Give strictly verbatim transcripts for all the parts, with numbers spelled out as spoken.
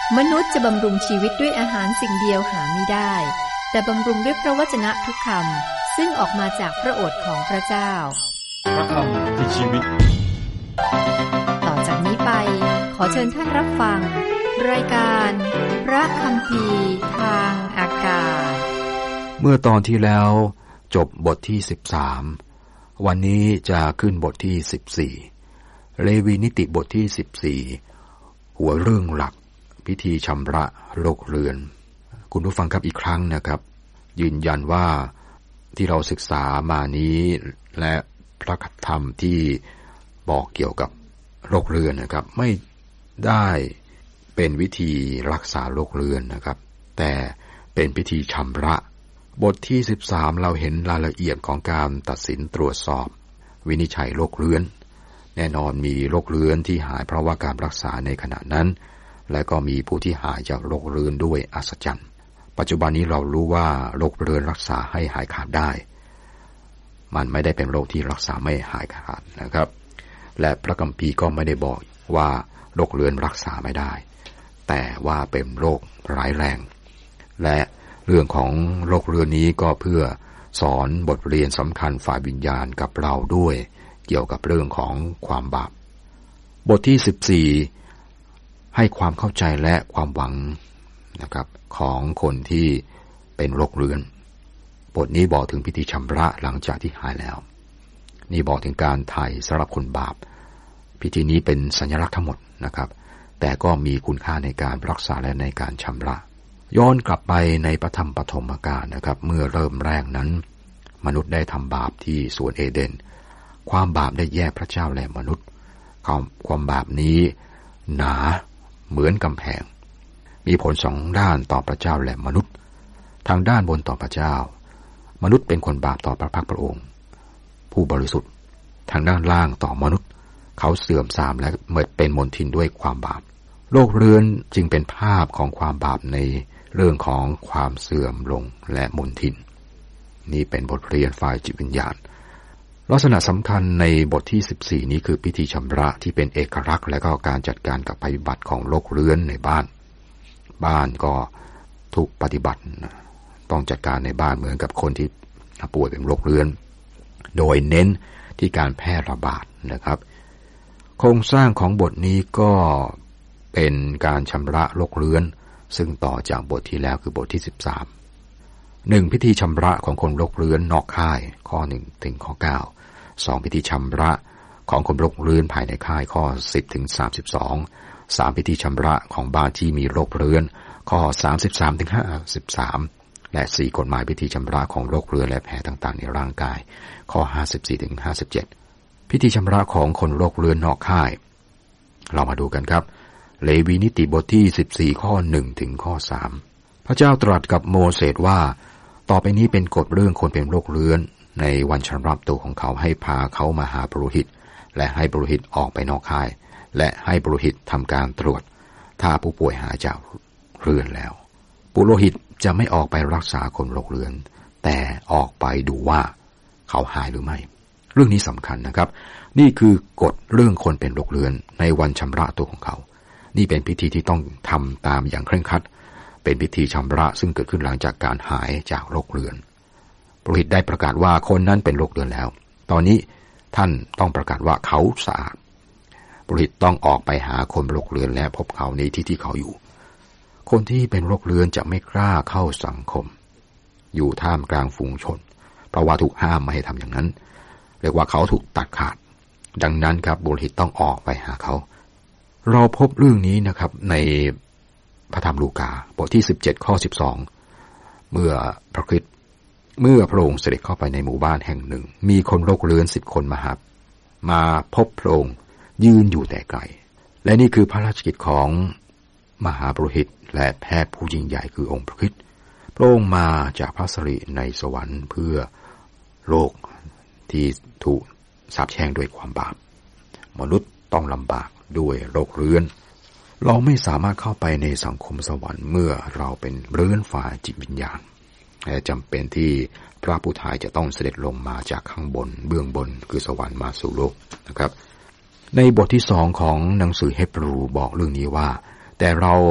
มนุษย์จะบำรุงชีวิตด้วยอาหารสิ่งเดียวหาไม่ได้แต่บำรุงด้วยพระวจนะทุกคำซึ่งออกมาจากพระโอษฐ์ของพระเจ้าพระคำคือชีวิตต่อจากนี้ไปขอเชิญท่านรับฟังรายการพระคัมภีร์ทางอากาศเมื่อตอนที่แล้วจบบทที่สิบสามวันนี้จะขึ้นบทที่สิบสี่เลวีนิติบทที่สิบสี่หัวเรื่องหลักพิธีชำระโลกเรือนคุณผู้ฟังครับอีกครั้งนะครับยืนยันว่าที่เราศึกษามานี้และพระธรรมที่บอกเกี่ยวกับโลกเรือนนะครับไม่ได้เป็นวิธีรักษาโลกเรือนนะครับแต่เป็นพิธีชำระบทที่สิบสามเราเห็นรายละเอียดของการตัดสินตรวจสอบวินิจฉัยโรคเรื้อนแน่นอนมีโรคเรื้อนที่หายเพราะว่าการรักษาในขณะนั้นและก็มีผู้ที่หายจากโรคเรื้อนด้วยอัศจรรย์ปัจจุบันนี้เรารู้ว่าโรคเรื้อนรักษาให้หายขาดได้มันไม่ได้เป็นโรคที่รักษาไม่หายขาดนะครับและพระคัมภีร์ก็ไม่ได้บอกว่าโรคเรื้อนรักษาไม่ได้แต่ว่าเป็นโรคร้ายแรงและเรื่องของโรคเรื้อนนี้ก็เพื่อสอนบทเรียนสำคัญฝ่ายวิญญาณกับเราด้วยเกี่ยวกับเรื่องของความบาปบทที่สิบสี่ให้ความเข้าใจและความหวังนะครับของคนที่เป็นโรคเรื้อนบทนี้บอกถึงพิธีชำระหลังจากที่หายแล้วนี่บอกถึงการไถ่สำหรับคนบาปพิธีนี้เป็นสัญลักษณ์ทั้งหมดนะครับแต่ก็มีคุณค่าในการรักษาและในการชำระย้อนกลับไปในพระธรรมปฐมกาลนะครับเมื่อเริ่มแรกนั้นมนุษย์ได้ทำบาปที่สวนเอเดนความบาปได้แยกพระเจ้าและมนุษย์ความความบาปนี้หนาเหมือนกำแพงมีผลสองด้านต่อพระเจ้าและมนุษย์ทางด้านบนต่อพระเจ้ามนุษย์เป็นคนบาปต่อพระพักพระองค์ผู้บริสุทธิ์ทางด้านล่างต่อมนุษย์เขาเสื่อมทรามและเมื่อเป็นมลทินด้วยความบาปโลกเรือนจึงเป็นภาพของความบาปในเรื่องของความเสื่อมลงและมลทินนี่เป็นบทเรียนฝ่ายจิตวิญญาณลักษณะสำคัญในบทที่สิบสี่นี้คือพิธีชำระที่เป็นเอกลักษณ์และก็การจัดการกับภัยพิบัติของโรคเรื้อนในบ้านบ้านก็ถูกปฏิบัติต้องจัดการในบ้านเหมือนกับคนที่ป่วยเป็นโรคเรื้อนโดยเน้นที่การแพร่ระบาดนะครับโครงสร้างของบทนี้ก็เป็นการชำระโรคเรื้อนซึ่งต่อจากบทที่แล้วคือบทที่สิบสามหนึ่งพิธีชำระของคนโรคเรื้อนนอกค่ายข้อหนึ่งถึงข้อเก้าสองพิธีชำระของคนโรคเรื้อนภายในค่ายข้อสิบถึงสามสิบสองสามพิธีชำระของบ้านที่มีโรคเรื้อนข้อสามสิบสามถึงห้าสิบสามและสี่กฎหมายพิธีชำระของโรคเรื้อนและแผลต่างๆในร่างกายข้อห้าสิบสี่ถึงห้าสิบเจ็ดพิธีชำระของคนโรคเรื้อนนอกค่ายเรามาดูกันครับเลวีนิติบทที่สิบสี่ข้อหนึ่งถึงข้อสามพระเจ้าตรัสกับโมเสสว่าต่อไปนี้เป็นกฎเรื่องคนเป็นโรคเรื้อนในวันชำระตัวของเขาให้พาเขามาหาปุโรหิตและให้ปุโรหิตออกไปนอกค่ายและให้ปุโรหิตทำการตรวจถ้าผู้ป่วยหายจากเรื้อนแล้วปุโรหิตจะไม่ออกไปรักษาคนโรคเรื้อนแต่ออกไปดูว่าเขาหายหรือไม่เรื่องนี้สำคัญนะครับนี่คือกฎเรื่องคนเป็นโรคเรื้อนในวันชำระตัวของเขานี่เป็นพิธีที่ต้องทำตามอย่างเคร่งครัดเป็นพิธีชำระซึ่งเกิดขึ้นหลังจากการหายจากโรคเรื้อนปุโรหิตได้ประกาศว่าคนนั้นเป็นโรคเรื้อนแล้วตอนนี้ท่านต้องประกาศว่าเขาสะอาดปุโรหิตต้องออกไปหาคนโรคเรื้อนและพบเขาในที่ที่เขาอยู่คนที่เป็นโรคเรื้อนจะไม่กล้าเข้าสังคมอยู่ท่ามกลางฝูงชนเพราะว่าถูกห้ามไม่ให้ทำอย่างนั้นเรียกว่าเขาถูกตัดขาดดังนั้นครับปุโรหิตต้องออกไปหาเขาเราพบเรื่องนี้นะครับในพระธรรมลูกาบทที่สิบเจ็ดข้อสิบสองเมื่อพระคริสต์เมื่อพระองค์เสด็จเข้าไปในหมู่บ้านแห่งหนึ่งมีคนโรคเรื้อนสิบคนมาหามาพบพระองค์ยืนอยู่แต่ไกลและนี่คือพระราชกิจของมหาปุโรหิตและแพทย์ผู้ยิ่งใหญ่คือองค์พระคริสต์พระองค์มาจากพระสิริในสวรรค์เพื่อโลกที่ถูกสาปแช่งด้วยความบาปมนุษย์ต้องลำบากด้วยโรคเรื้อนเราไม่สามารถเข้าไปในสังคมสวรรค์เมื่อเราเป็นเรื้อนฝ่ายจิตวิญญาณและจำเป็นที่พระผู้ทายจะต้องเสด็จลงมาจากข้างบนเบื้องบนคือสวรรค์มาสู่โลกนะครับในบทที่สองของหนังสือเฮบรูบอกเรื่องนี้ว่าแต่เรา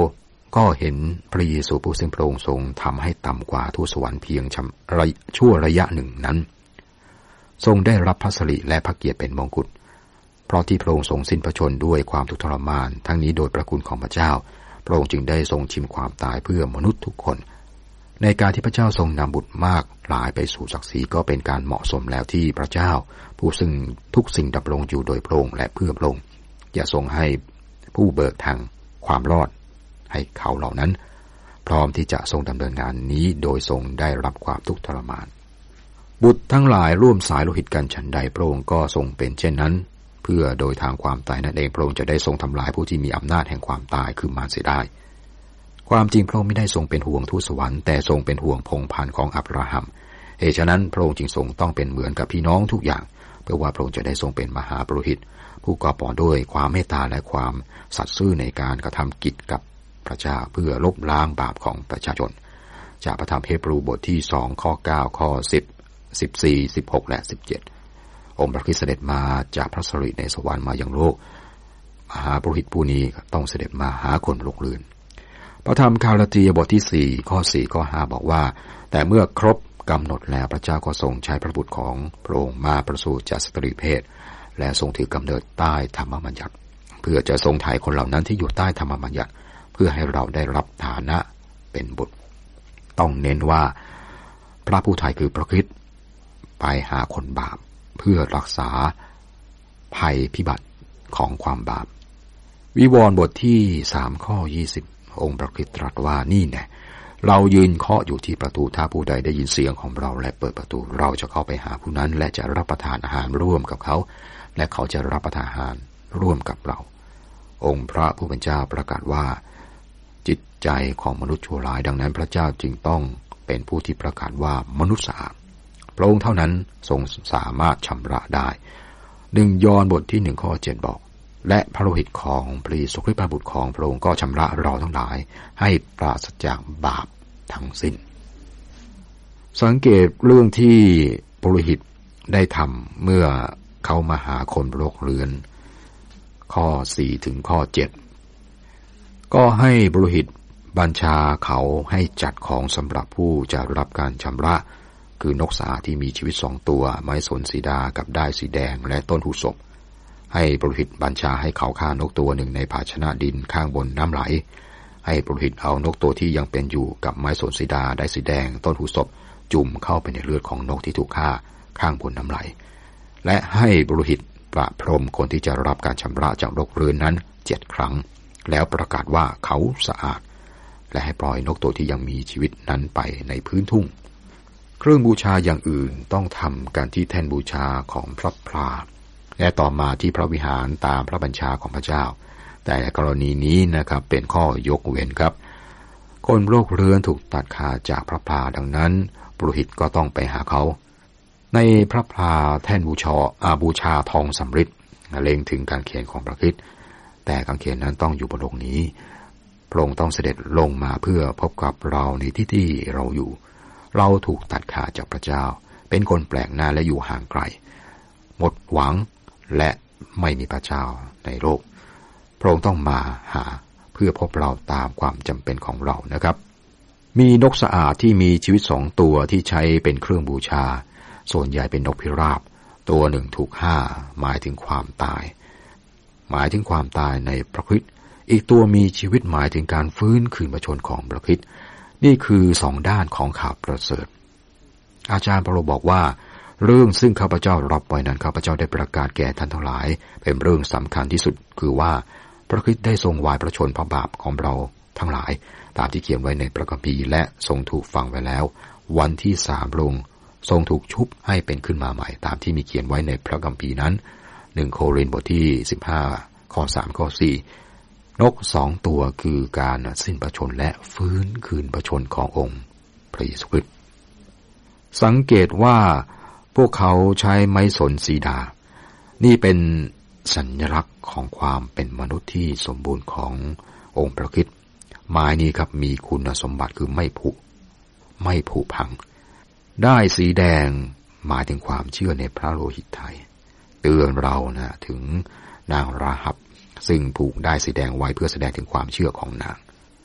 ก็เห็นพระเยซูผู้ซึ่งพระองค์ทรงทำให้ต่ำกว่าทูตสวรรค์เพียงชั่วระยะหนึ่งนั้นทรงได้รับพระสิริและพระเกียรติเป็นมงกุฎเพราะที่พระองค์ทรงสิ้นพระชนม์ด้วยความทุกข์ทรมานทั้งนี้โดยพระคุณของพระเจ้าพระองค์จึงได้ทรงชิมความตายเพื่อมนุษย์ทุกคนในการที่พระเจ้าทรงนำบุตรมากหลายไปสู่ศักดิ์ศรีก็เป็นการเหมาะสมแล้วที่พระเจ้าผู้ซึ่งทุกสิ่งดำรงอยู่โดยพระองค์และเพื่อพระองค์จะทรงให้ผู้เบิกทางความรอดให้เขาเหล่านั้นพร้อมที่จะทรงดำเนินงานนี้โดยทรงได้รับความทุกข์ทรมานบุตรทั้งหลายร่วมสายโลหิตกันฉันใดพระองค์ก็ทรงเป็นเช่นนั้นเพื่อโดยทางความตายนั่นเองพระองค์จะได้ทรงทำลายผู้ที่มีอำนาจแห่งความตายคือมารเสียได้ความจริงพระองค์ไม่ได้ทรงเป็นห่วงทูตสวรรค์แต่ทรงเป็นห่วงพงศ์พันธุ์ของอับราฮัมเหตุฉะนั้นพระองค์จึงทรงต้องเป็นเหมือนกับพี่น้องทุกอย่างเพื่อว่าพระองค์จะได้ทรงเป็นมหาปุโรหิตผู้กอบปอด้วยความเมตตาและความสัตย์ซื่อในการกระทำกิจกับพระเจ้าเพื่อลบล้างบาปของประชาชนจากพระธรรมเฮบรูบทที่สองข้อเก้าข้อสิบ สิบสี่ สิบหกและสิบเจ็ดองค์พระคริสต์เสด็จมาจากพระสิริในสวรรค์มายังโลกมหาปุโรหิตผู้นี้ต้องเสด็จมาหาคนโลกลื่นพระธรรมกาลาตีบทที่สี่ข้อสี่ข้อห้าบอกว่าแต่เมื่อครบกำหนดแล้วพระเจ้าก็ทรงใช้พระบุตรของพระองค์มาประสูติจากสตรีเพศและทรงถือกำเนิดใต้ธรรมบัญญัติเพื่อจะทรงไถ่คนเหล่านั้นที่อยู่ใต้ธรรมบัญญัติเพื่อให้เราได้รับฐานะเป็นบุตรต้องเน้นว่าพระผู้ไถ่คือพระคริสต์ไปหาคนบาปเพื่อรักษาภัยพิบัติของความบาปวิวรณ์บทที่สามข้อยี่สิบองค์พระคริสต์ตรัสว่านี่แน่เรายืนเคาะอยู่ที่ประตูถ้าผู้ใดได้ยินเสียงของเราและเปิดประตูเราจะเข้าไปหาผู้นั้นและจะรับประทานอาหารร่วมกับเขาและเขาจะรับประทานอาหารร่วมกับเราองค์พระผู้เป็นเจ้าประกาศว่าจิตใจของมนุษย์ชั่วร้ายดังนั้นพระเจ้าจึงต้องเป็นผู้ที่ประกาศว่ามนุษย์สะอาดพระองค์เท่านั้นทรงสามารถชำระได้หนึ่งยอห์นบทที่หนึ่งข้อเจ็ดบอกและพระโลหิตของพระเยซูคริสต์พระบุตรของพระองค์ก็ชำระเราทั้งหลายให้ปราศจากบาปทั้งสิ้นสังเกตเรื่องที่พระโลหิตได้ทำเมื่อเขามาหาคนโรคเรื้อนข้อสี่ถึงข้อเจ็ดก็ให้พระโลหิตบัญชาเขาให้จัดของสำหรับผู้จะรับการชำระคือนกสาที่มีชีวิตสองตัวไม้สนสีดากับด้ายสีแดงและต้นหูศพให้พระโลหิตบัญชาให้เขาฆ่านกตัวหนึ่งในภาชนะดินข้างบนน้ำไหลให้พระโลหิตเอานกตัวที่ยังเป็นอยู่กับไม้สนสีดาด้ายสีแดงต้นหูศพจุ่มเข้าไปในเลือดของนกที่ถูกฆ่าข้างบนน้ำไหลและให้พระโลหิตประพรมคนที่จะรับการชำระจากโรคเรื้อนนั้นเจ็ดครั้งแล้วประกาศว่าเขาสะอาดและให้ปล่อยนกตัวที่ยังมีชีวิตนั้นไปในพื้นทุ่งเครื่องบูชาอย่างอื่นต้องทำกันที่แท่นบูชาของพระพลาและต่อมาที่พระวิหารตามพระบัญชาของพระเจ้าแต่กรณีนี้นะครับเป็นข้อยกเว้นครับคนโรคเรื้อนถูกตัดขาดจากพระพลาดังนั้นปุโรหิตก็ต้องไปหาเขาในพระพลาแท่นบูชาอาบูชาทองสำริดเล็งถึงการเขียนของพระคริสต์แต่การเขียนนั้นต้องอยู่บนโลกนี้พระองค์ต้องเสด็จลงมาเพื่อพบกับเราในที่ที่เราอยู่เราถูกตัดขาดจากพระเจ้าเป็นคนแปลกหน้าและอยู่ห่างไกลหมดหวังและไม่มีพระเจ้าในโลกพระองค์ต้องมาหาเพื่อพบเราตามความจำเป็นของเรานะครับมีนกสะอาดที่มีชีวิตสองตัวที่ใช้เป็นเครื่องบูชาส่วนใหญ่เป็นนกพิราบตัวหนึ่งถูกฆ่าหมายถึงความตายหมายถึงความตายในพระคริสต์อีกตัวมีชีวิตหมายถึงการฟื้นคืนพระชนของพระคริสต์นี่คือสองด้านของข่าวประเสริฐอาจารย์เปาโลบอกว่าเรื่องซึ่งข้าพเจ้ารับไว้นั้นข้าพเจ้าได้ประกาศแก่ท่านทั้งหลายเป็นเรื่องสำคัญที่สุดคือว่าพระคริสต์ได้ทรงวายพระชนเพราะบาปของเราทั้งหลายตามที่เขียนไว้ในพระคัมภีร์และทรงถูกฝังไว้แล้ววันที่สามลงทรงถูกชุบให้เป็นขึ้นมาใหม่ตามที่มีเขียนไว้ในพระคัมภีร์นั้นหนึ่งโครินธ์บทที่สิบห้าข้อสามข้อสี่นกสองตัวคือการสิ้นพระชนและฟื้นคืนพระชนขององค์พระเยซูคริสต์สังเกตว่าพวกเขาใช้ไม้สนสีดานี่เป็นสัญลักษณ์ของความเป็นมนุษย์ที่สมบูรณ์ขององค์พระคริสต์ไม้นี้ครับมีคุณสมบัติคือไม่ผุไม่ผุพังได้สีแดงหมายถึงความเชื่อในพระโลหิตไทยเตือนเรานะถึงนางราหับซึ่งผูกได้สีแดงไว้เพื่อแสดงถึงความเชื่อของนาง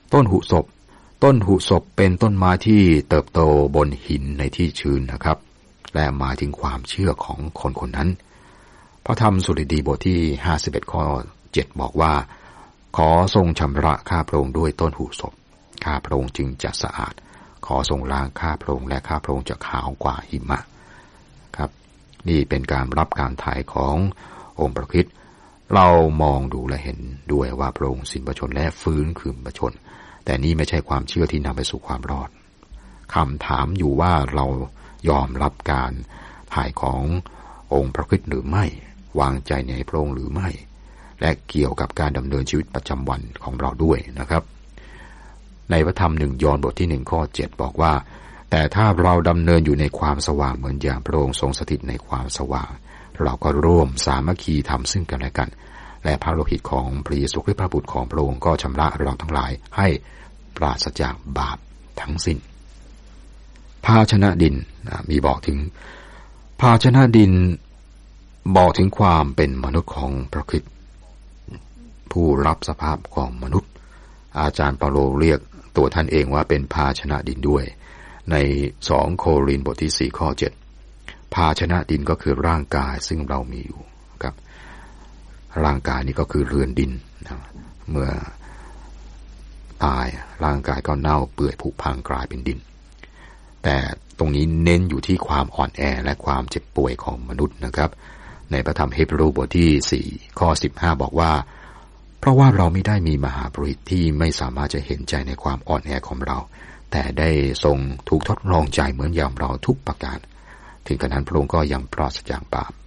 ต้นหุศพต้นหุศพเป็นต้นไม้ที่เติบโตบนหินในที่ชื้นนะครับและหมายถึงความเชื่อของคนคนนั้นพระธรรมสุริดีบทที่ห้าสิบเอ็ดข้อเจ็ดบอกว่าขอทรงชำระข้าพระองค์ด้วยต้นหุศพข้าพระองค์จึงจะสะอาดขอทรงล้างข้าพระองค์และข้าพระองค์จะขาวกว่าหิมะครับนี่เป็นการรับการไถ่ขององค์พระคริสต์เรามองดูและเห็นด้วยว่าพระองค์สิ้นพระชนม์และฟื้นคืนพระชนม์แต่นี่ไม่ใช่ความเชื่อที่นำไปสู่ความรอดคำถามอยู่ว่าเรายอมรับการไถ่ขององค์พระคริสต์หรือไม่วางใจในพระองค์หรือไม่และเกี่ยวกับการดำเนินชีวิตประจำวันของเราด้วยนะครับในพระธรรมหนึ่งยอห์นบทที่หนึ่งข้อเจ็ดบอกว่าแต่ถ้าเราดำเนินอยู่ในความสว่างเหมือนอย่างพระองค์ทรงสถิตในความสว่างเราก็ร่วมสามัคคีธรรมซึ่งกันและกันและพระโลหิตของพระเยซูคริสต์พระบุตรของพระองค์ก็ชำระเราทั้งหลายให้ปราศจากบาปทั้งสิ้นภาชนะดินมีบอกถึงภาชนะดินบอกถึงความเป็นมนุษย์ของพระคริสต์ผู้รับสภาพของมนุษย์อาจารย์เปาโลเรียกตัวท่านเองว่าเป็นภาชนะดินด้วยในสองโครินธ์บทที่สี่ข้อเจ็ดภาชนะดินก็คือร่างกายซึ่งเรามีอยู่ครับร่างกายนี้ก็คือเรือนดินนะเมื่อตายร่างกายก็เน่าเปื่อยผุพังกลายเป็นดินแต่ตรงนี้เน้นอยู่ที่ความอ่อนแอและความเจ็บป่วยของมนุษย์นะครับในพระธรรมเฮบรูบทที่สี่ข้อสิบห้าบอกว่าเพราะว่าเราไม่ได้มีมหาปุโรหิตที่ไม่สามารถจะเห็นใจในความอ่อนแอของเราแต่ได้ทรงถูกทดลองใจเหมือนอย่างเราทุกประการถึงกระนั้นพระองค์ก็ยังปราศจากบาป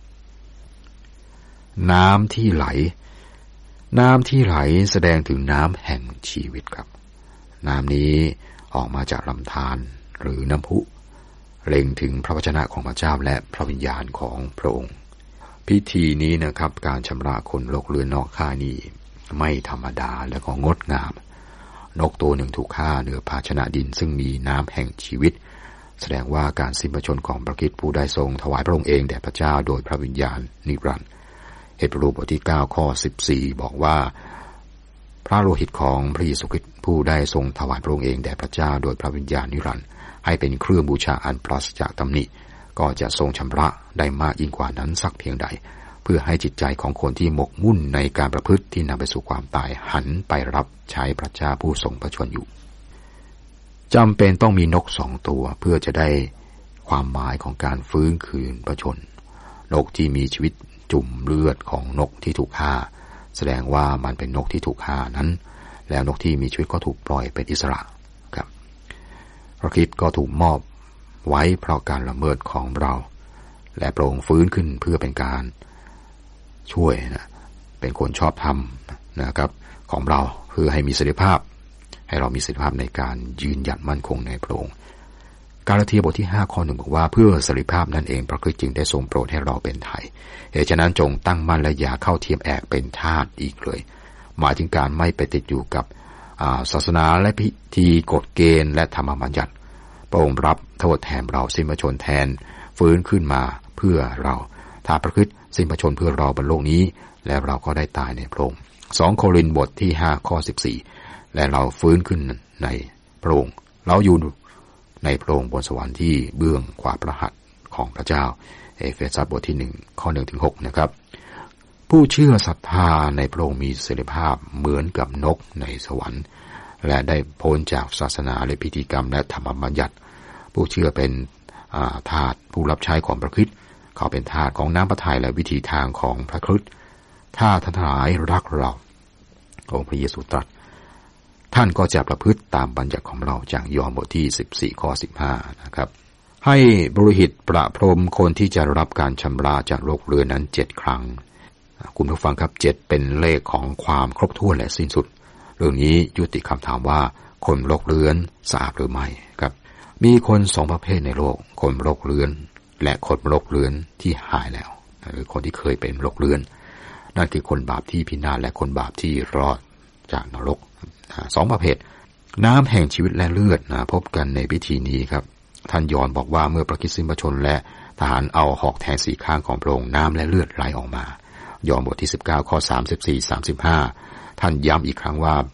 น้ำที่ไหลน้ำที่ไหลแสดงถึงน้ำแห่งชีวิตครับน้ำนี้ออกมาจากลำธารหรือน้ำพุเล็งถึงพระวจนะของพระเจ้าและพระวิญญาณของพระองค์พิธีนี้นะครับการชำระคนโลกเรือนนอกค่ายนี้ไม่ธรรมดาและก็งดงามนกตัวหนึ่งถูกฆ่าเหนือภาชนะดินซึ่งมีน้ำแห่งชีวิตแสดงว่าการสิ้นพระชนม์ของพระคริสต์ผู้ได้ทรงถวายพระองค์เองแด่พระเจ้าโดยพระวิญญาณนิรันดร์เฮบรูบทที่เก้าข้อสิบสี่บอกว่าพระโลหิตของพระเยซูคริสต์ผู้ได้ทรงถวายพระองค์เองแด่พระเจ้าโดยพระวิญญาณนิรันดร์ให้เป็นเครื่องบูชาอันปราศจากตำหนิก็จะทรงชำระได้มากยิ่งกว่านั้นสักเพียงใดเพื่อให้จิตใจของคนที่หมกมุ่นในการประพฤติที่นำไปสู่ความตายหันไปรับใช้พระเจ้าผู้ทรงพระชนอยู่จำเป็นต้องมีนกสองตัวเพื่อจะได้ความหมายของการฟื้นคืนพระชนนกที่มีชีวิตจุ่มเลือดของนกที่ถูกฆ่าแสดงว่ามันเป็นนกที่ถูกฆ่านั้นแล้วนกที่มีชีวิตก็ถูกปล่อยเป็นอิสระครับพระคริสต์ก็ถูกมอบไว้เพราะการละเมิดของเราและพระองค์ฟื้นขึ้นเพื่อเป็นการช่วยนะเป็นคนชอบธรรมนะครับของเราเพื่อให้มีเสถียรภาพให้เรามีเสถียรภาพในการยืนหยัดมั่นคงในพระองค์กาลาเทียบทที่ห้าข้อหนึ่งบอกว่าเพื่อเสถียรภาพนั่นเองพระคริสต์จึงได้ทรงโปรดให้เราเป็นไถ่เหตุฉะนั้นจงตั้งมั่นและอย่าเข้าเทียมแอกเป็นทาสอีกเลยหมายถึงการไม่ไปติดอยู่กับศาสนาและพิธีกฎเกณฑ์และธรรมบัญญัติพระองค์รับโทษแทนเราสิ้นพระชนม์แทนฟื้นขึ้นมาเพื่อเราถ้าพระคริสต์สิ้นพระชนม์เพื่อเราบนโลกนี้และเราก็ได้ตายในพระองค์สองโครินธ์บทที่ห้าข้อสิบสี่และเราฟื้นขึ้นในพระองค์เราอยู่ในพระองค์บนสวรรค์ที่เบื้องขวาพระหัตถ์ของพระเจ้าเอเฟซัสบทที่หนึ่งข้อหนึ่งถึงหกนะครับผู้เชื่อศรัทธาในพระองค์มีเสรีภาพเหมือนกับนกในสวรรค์และได้พ้นจากศาสนาและพิธีกรรมและธรรมบัญญัติผู้เชื่อเป็นทาสผู้รับใช้ของพระคริสต์เขาเป็นทาสของน้ำพระทัยและวิธีทางของพระคริสต์ถ้าท่านทั้งหลายรักเราองค์พระเยซูตรัสท่านก็จะประพฤติตามบัญญัติของเราจากยอห์นบทที่สิบสี่ข้อสิบห้านะครับให้บริหิตประพรมคนที่จะรับการชำระจากโรคเรื้อนนั้นเจ็ดครั้งคุณผู้ฟังครับเจ็ดเป็นเลขของความครบถ้วนและสิ้นสุดเรื่องนี้ยุติคำถามว่าคนโรคเรื้อนสะอาดหรือไม่ครับมีคนสองประเภทในโลกคนโรคเรื้อนและคนโรคเรื้อนที่หายแล้วหรือคนที่เคยเป็นโรคเรื้อนนั่นคือคนบาปที่พินาศและคนบาปที่รอดจากนรกสองประเภทน้ำแห่งชีวิตและเลือดนะพบกันในพิธีนี้ครับท่านยอห์นบอกว่าเมื่อพระคริสต์สิ้นพระชนม์และทหารเอาหอกแทงสี่ข้างของพระองค์น้ำและเลือดไหลออกมายอห์นบทที่สิบเก้าข้อสามสิบสี่ สามสิบห้าท่านย้ำอีกครั้งว่า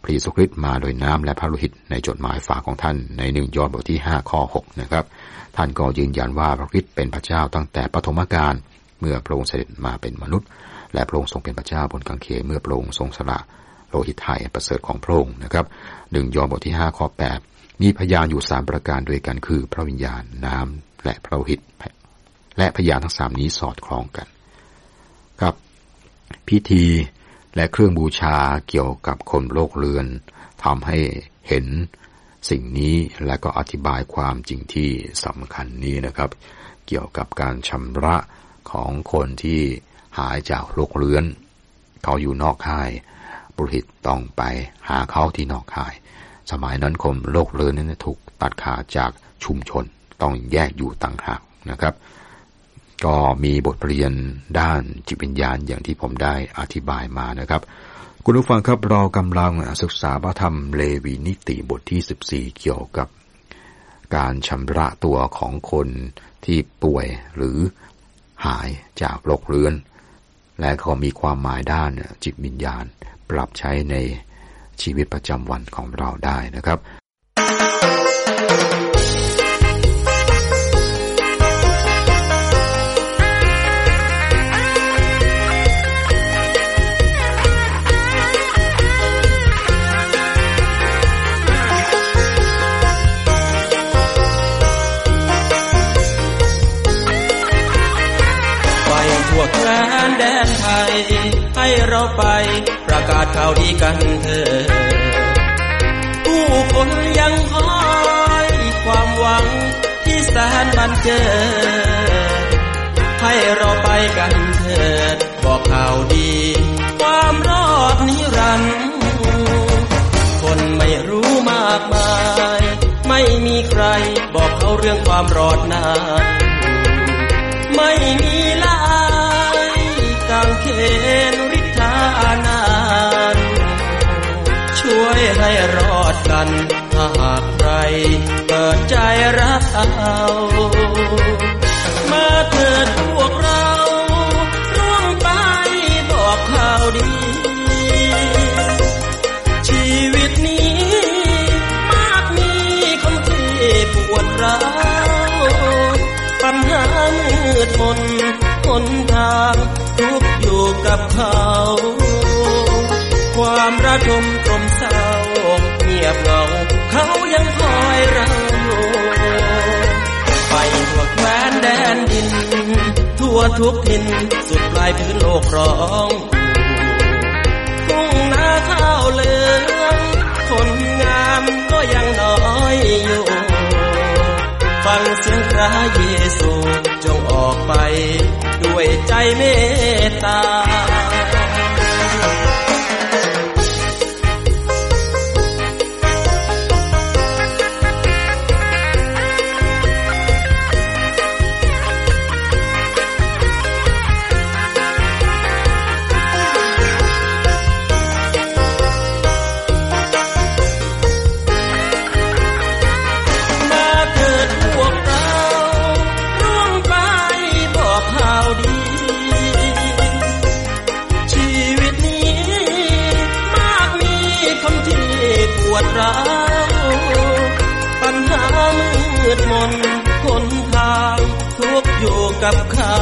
พระเยซูคริสต์มาโดยน้ำและพระโลหิตในจดหมายฝากของท่านในหนึ่งยอห์นบทที่ห้าข้อหกนะครับท่านก็ยืนยันว่าพระคริสต์เป็นพระเจ้าตั้งแต่ปฐมกาลเมื่อพระองค์เสด็จมาเป็นมนุษย์และพระองค์ทรงเป็นพระเจ้าบนกางเขนเมื่อพระองค์ทรงสละโลหิตไถ่ประเสริฐของพระองค์นะครับหนึ่งยอห์นบทที่ห้าข้อแปดมีพยานอยู่สามประการด้วยกันคือพระวิญญาณน้ำและพระโลหิตและพยานทั้งสามนี้สอดคล้องกันครับพิธีและเครื่องบูชาเกี่ยวกับคนโลกเรือนทำให้เห็นสิ่งนี้และก็อธิบายความจริงที่สำคัญนี้นะครับเกี่ยวกับการชำระของคนที่หายจากโลกเรือนเขาอยู่นอกค่ายปุโรหิตต้องไปหาเขาที่นอกค่ายสมัยนั้นคนโลกเรือนนั้นถูกตัดขาดจากชุมชนต้องแยกอยู่ต่างหากนะครับก็มีบทเรียนด้านจิตวิญญาณอย่างที่ผมได้อธิบายมานะครับคุณผู้ฟังครับเรากำลังศึกษาพระธรรมเลวีนิติบทที่สิบสี่เกี่ยวกับการชำระตัวของคนที่ป่วยหรือหายจากโรคเรื้อนและก็มีความหมายด้านจิตวิญญาณปรับใช้ในชีวิตประจำวันของเราได้นะครับแดนไทยให้เราไปประกาศข่าวดีกันเถิดผู้คนยังคอยความหวังที่แสนบันเจิดให้เราไปกันเถิดบอกข่าวดีความรอดนิรันดร์คนไม่รู้มากมายไม่มีใครบอกเขาเรื่องความรอดนั้นไม่มีลากางเขนฤทธานานช่วยให้รอดกันถ้าหากใครเปิดใจรับเอามาเถิดพวกเราร่วมไปบอกข่าวดีชีวิตนี้มากมีคนที่ปวดร้าวปัญหามืดมนหนทางทุกข์อยู่กับเขาความระทมตรมเศร้าเงียบเหงาเขายังคอยเราไปทั่วแคว้นแดนดินทั่วทุกถิ่นสุดปลายพื้นโลกร้องทุ่งนาข้าวเหลืองคนงามก็ยังน้อยอยู่ฟังเสียงพระเยซูจงออกไปด้วยใจเมตตาปัญหามืดมนคนทางทุกข์อยู่กับเขา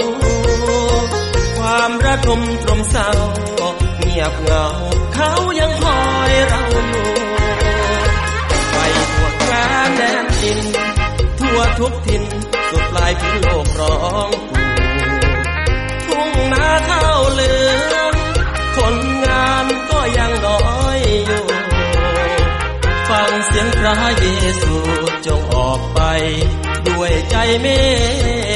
ความระทมตรมเศร้าเงียบเหงาเขายังคอยเราอยู่ไปทั่วแคว้นแดนดินทั่วทุกถิ่นสุดปลายพื้นโลกร้องทุ่งนาข้าวเหลืองคนงานก็ยังน้อยอยู่ฟังเสียงพระเยซูจงออกไปด้วยใจเมต